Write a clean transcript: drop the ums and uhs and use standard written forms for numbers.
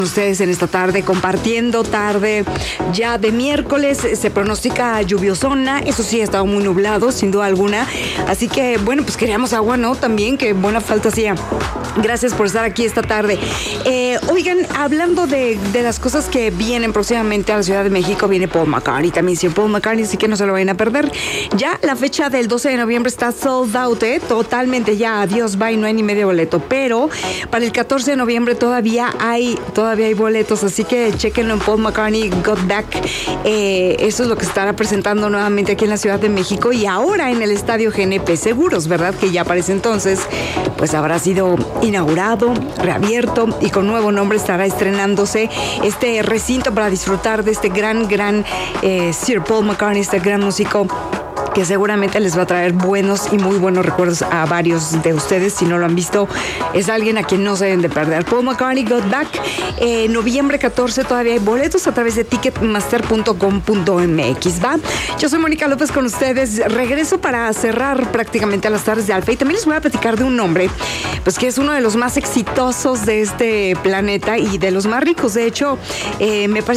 Ustedes en esta tarde, compartiendo tarde ya de miércoles, se pronostica lluviosona, eso sí, ha estado muy nublado, sin duda alguna, así que bueno, pues queríamos agua, ¿no? También, que buena falta hacía. Gracias por estar aquí esta tarde. Oigan, hablando de las cosas que vienen próximamente a la Ciudad de México, viene Paul McCartney, también sí, Paul McCartney, así que no se lo vayan a perder. Ya la fecha del 12 de noviembre está sold out, totalmente ya, adiós, bye, no hay ni medio boleto, pero para el 14 de noviembre todavía hay boletos, así que chequenlo en Paul McCartney Got Back. Eso es lo que se estará presentando nuevamente aquí en la Ciudad de México y ahora en el Estadio GNP Seguros, ¿verdad? Que ya para ese entonces pues habrá sido inaugurado, reabierto y con nuevo nombre estará estrenándose este recinto para disfrutar de este gran Sir Paul McCartney, este gran músico que seguramente les va a traer buenos y muy buenos recuerdos a varios de ustedes. Si no lo han visto, es alguien a quien no se deben de perder. Paul McCartney Got Back, noviembre 14, todavía hay boletos a través de ticketmaster.com.mx, ¿va? Yo soy Mónica López con ustedes. Regreso para cerrar prácticamente a las tardes de Alfa y también les voy a platicar de un hombre, pues que es uno de los más exitosos de este planeta y de los más ricos. De hecho, me parece